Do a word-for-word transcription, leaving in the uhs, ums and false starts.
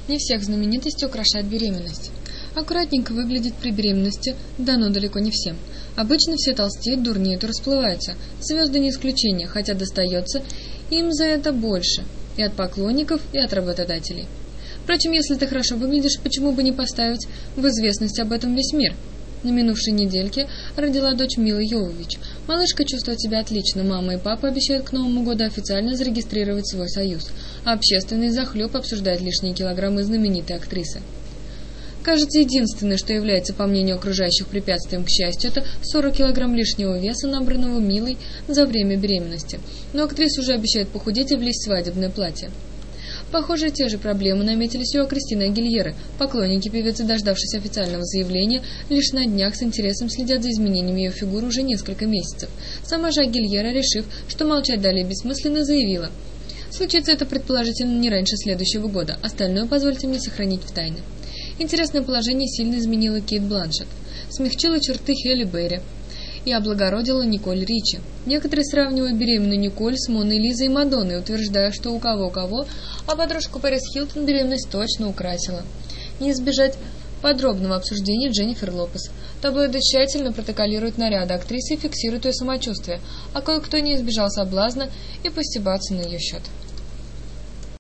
Не всех знаменитостей украшает беременность. Аккуратненько выглядит при беременности, да но далеко не всем. Обычно все толстеют, дурнеют и расплываются. Звезды не исключение, хотя достается им за это больше. И от поклонников, и от работодателей. Впрочем, если ты хорошо выглядишь, почему бы не поставить в известность об этом весь мир? На минувшей недельке родила дочь Мила Йовович. Малышка чувствует себя отлично. Мама и папа обещают к Новому году официально зарегистрировать свой союз. А общественный захлеб обсуждает лишние килограммы знаменитой актрисы. Кажется, единственное, что является, по мнению окружающих, препятствием к счастью, это сорок килограмм лишнего веса, набранного Милой за время беременности. Но актриса уже обещает похудеть и влезть в свадебное платье. Похоже, те же проблемы наметились и у Кристины Агильеры. Поклонники певицы, дождавшись официального заявления, лишь на днях с интересом следят за изменениями ее фигуры уже несколько месяцев. Сама же Агильера, решив, что молчать далее бессмысленно, заявила: «Случится это предположительно не раньше следующего года, остальное позвольте мне сохранить в тайне». Интересное положение сильно изменило Кейт Бланшетт, смягчила черты Хелли Берри и облагородила Николь Ричи. Некоторые сравнивают беременную Николь с Моной Лизой и Мадонной, утверждая, что у кого-кого, а подружку Пэрис Хилтон беременность точно украсила. Не избежать подробного обсуждения Дженнифер Лопес. Таблоиды тщательно протоколируют наряды актрисы и фиксируют ее самочувствие, а кое-кто не избежал соблазна и постебаться на ее счет.